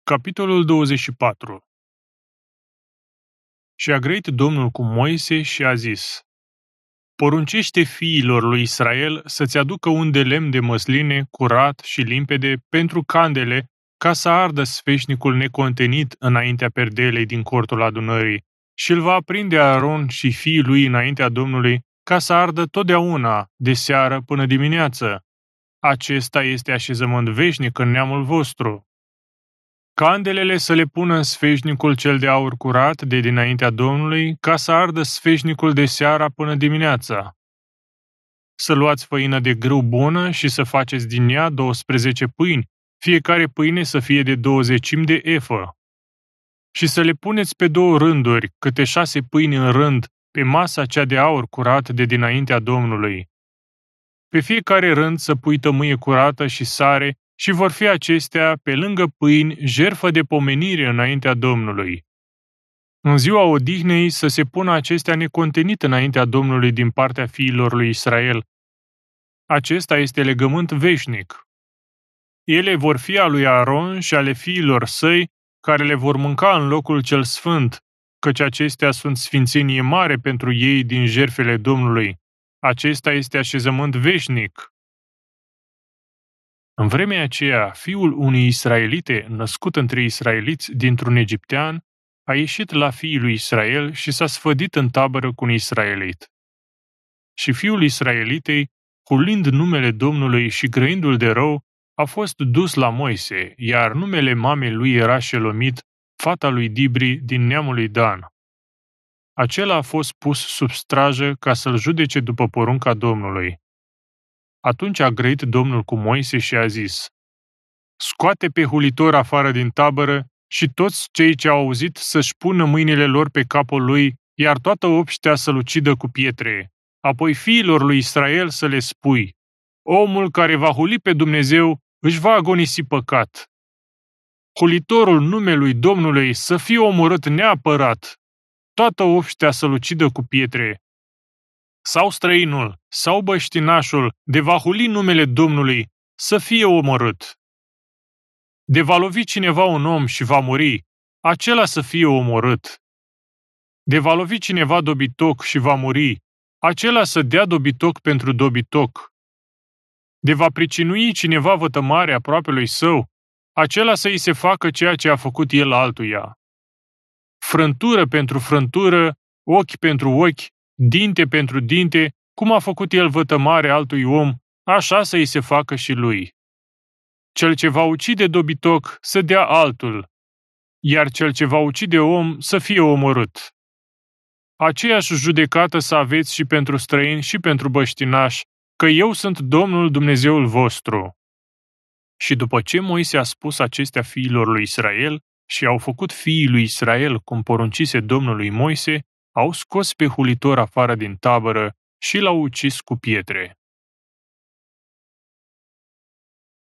Capitolul 24. Și a grăit Domnul cu Moise și a zis: Poruncește fiilor lui Israel să-ți aducă un de lemn de măsline curat și limpede pentru candele, ca să ardă sfeșnicul necontenit înaintea perdelei din cortul adunării, și îl va aprinde Aron și fiii lui înaintea Domnului, ca să ardă totdeauna, de seară până dimineață. Acesta este așezământ veșnic în neamul vostru. Candelele să le pună în sfeșnicul cel de aur curat de dinaintea Domnului, ca să ardă sfeșnicul de seara până dimineața. Să luați făină de grâu bună și să faceți din ea 12 pâini, fiecare pâine să fie de 20 de efă. Și să le puneți pe 2 rânduri, câte 6 pâini în rând, pe masa cea de aur curat de dinaintea Domnului. Pe fiecare rând să pui tămâie curată și sare, și vor fi acestea, pe lângă pâini, jertfă de pomenire înaintea Domnului. În ziua odihnei să se pună acestea necontenit înaintea Domnului din partea fiilor lui Israel. Acesta este legământ veșnic. Ele vor fi a lui Aron și ale fiilor săi, care le vor mânca în locul cel sfânt, căci acestea sunt sfințenie mare pentru ei din jertfele Domnului. Acesta este așezământ veșnic. În vremea aceea, fiul unei israelite, născut între israeliți dintr-un egiptean, a ieșit la fiii lui Israel și s-a sfădit în tabără cu un israelit. Și fiul israelitei, hulind numele Domnului și grăindu-l de rău, a fost dus la Moise, iar numele mamei lui era Shelomit, fata lui Dibri din neamul lui Dan. Acela a fost pus sub strajă ca să-l judece după porunca Domnului. Atunci a grăit Domnul cu Moise și a zis: Scoate pe hulitor afară din tabără și toți cei ce au auzit să-și pună mâinile lor pe capul lui, iar toată obștea să-l ucidă cu pietre. Apoi fiilor lui Israel să le spui: Omul care va huli pe Dumnezeu își va agonisi păcat. Hulitorul numelui Domnului să fie omorât neapărat. Toată obștea să-l ucidă cu pietre. Sau străinul, sau băștinașul, de va huli numele Domnului, să fie omorât. De va lovi cineva un om și va muri, acela să fie omorât. De va lovi cineva dobitoc și va muri, acela să dea dobitoc pentru dobitoc. De va pricinui cineva vătămare aproapelui său, acela să îi se facă ceea ce a făcut el altuia. Frântură pentru frântură, ochi pentru ochi, dinte pentru dinte, cum a făcut el vătămare altui om, așa să îi se facă și lui. Cel ce va ucide dobitoc să dea altul, iar cel ce va ucide om să fie omorât. Aceeași judecată să aveți și pentru străini și pentru băștinași, că eu sunt Domnul Dumnezeul vostru. Și după ce Moise a spus acestea fiilor lui Israel și au făcut fiii lui Israel cum poruncise Domnului Moise, au scos pe hulitor afară din tabără și l-au ucis cu pietre.